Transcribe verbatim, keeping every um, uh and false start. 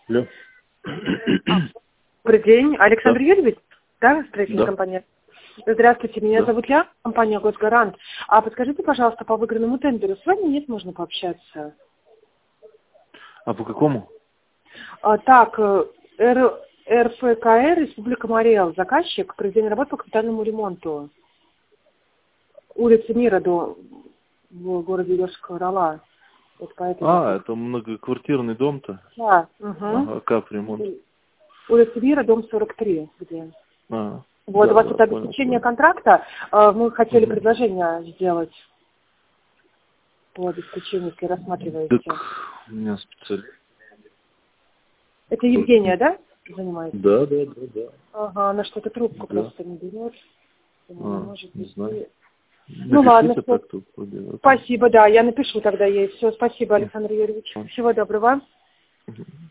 Алло. Добрый день, Александр Да. Юрьевич, да, строительная Да. компания? Здравствуйте, меня Да. зовут Я, компания Госгарант. А подскажите, пожалуйста, по выигранному тендеру с вами нет, можно пообщаться? А по какому? А, так, э, Р- РФКР, Республика Мариэл, заказчик, проведение работ по капитальному ремонту. Улица Мира, до, в городе Ёршка-Ола. Вот по этой А, записи. это многоквартирный дом-то? Да, угу. Ага, капремонт. Улица Мира, дом сорок три, где? А, Вот, да, у вас да, это понял, обеспечение понял. контракта. э, Мы хотели Угу. предложение сделать по обеспечению, если рассматриваете. Так, у меня специалист. Это Евгения, да, занимается? Да, да, да, да. Ага, она что-то трубку Да. просто не берет. Она А, может не быть. знаю. Ну ладно, Напишите всё. так тут. вроде, Спасибо, да, я напишу тогда ей. Все, спасибо, это. Александр Юрьевич. Всего доброго. Мгм.